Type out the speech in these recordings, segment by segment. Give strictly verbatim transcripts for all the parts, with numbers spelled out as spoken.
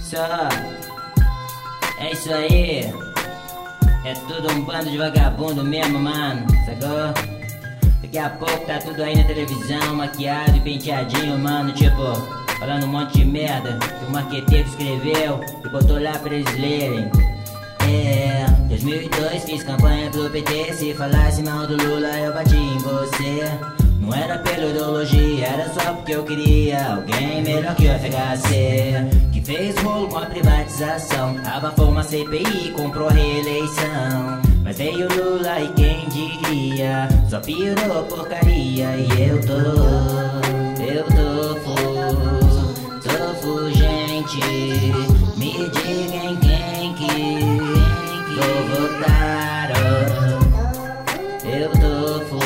Só, é isso aí. É tudo um bando de vagabundo mesmo, mano, sacou? Daqui a pouco tá tudo aí na televisão, maquiado e penteadinho, mano, tipo, falando um monte de merda que o marqueteiro escreveu e botou lá pra eles lerem. É, dois mil e dois fiz campanha pro P T, se falasse mal do Lula eu bati em você. Não era pela ideologia, era só porque eu queria alguém melhor que o F H C, que fez rolo com a privatização, abafou uma C P I e comprou a reeleição. Mas veio o Lula e quem diria, só piorou porcaria. E eu tô, eu tô fu, tô fu, gente. Me digam quem que vou votar. Oh. Eu tô fu,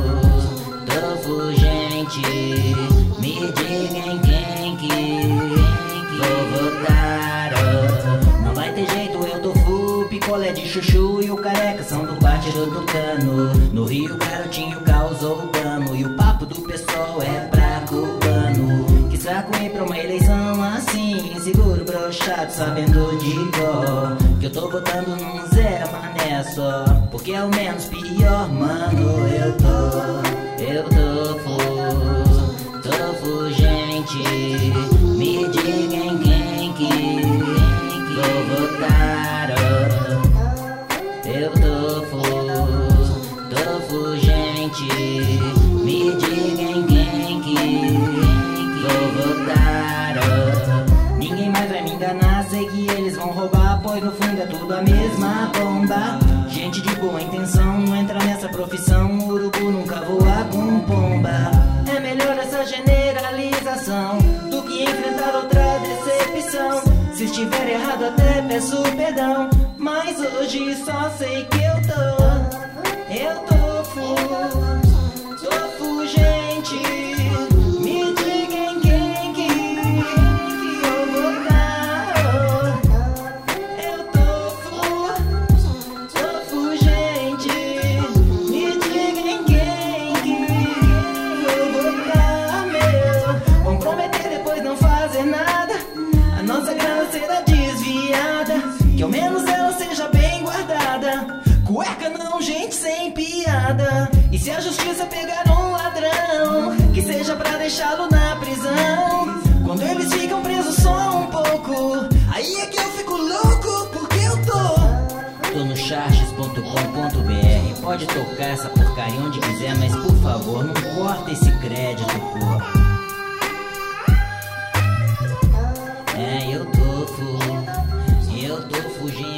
tô fu, gente. Me digam quem que vou votar. Oh. Não vai ter jeito, eu tô fu, picolé de chuchu e o careca são do partido tucano. No Rio, garotinho causou dano e o papo do pessoal é pra cubano. Que saco ir pra uma eleição assim, inseguro, broxado, sabendo de cor que eu tô votando num Zé Mané só, porque é o menos pior, mano. Eu tô, eu tô fu, tô fu, gente. Me digam quem que vou votar. Oh. Eu tô fu, tô fu, gente. Me digam quem que vou votar. Oh. Ninguém mais vai me enganar, sei que eles vão roubar, pois no fundo é tudo a mesma bomba. Gente de boa intenção não entra nessa profissão, o urubu nunca voa com pomba. É melhor essa generalização do que enfrentar outra decepção. Se estiver errado até peço perdão, mas hoje só sei que eu tô, eu tô fu, tô fu, gente. Me digam quem que vou votar. Eu tô fu, tô fu, gente. Me digam quem que vou votar, meu. Vão prometer depois não fazer nada, a nossa grana será desviada, que ao menos ela seja bem guardada. Cueca não, gente, sem piada. E se a justiça pegar um ladrão, que seja pra deixá-lo na prisão. Quando eles ficam presos só um pouco, aí é que eu fico louco, porque eu tô Tô no charges ponto com ponto b r. Pode tocar essa porcaria onde quiser, mas por favor, não corta esse crédito, porra. É, eu tô fu, eu tô fugindo.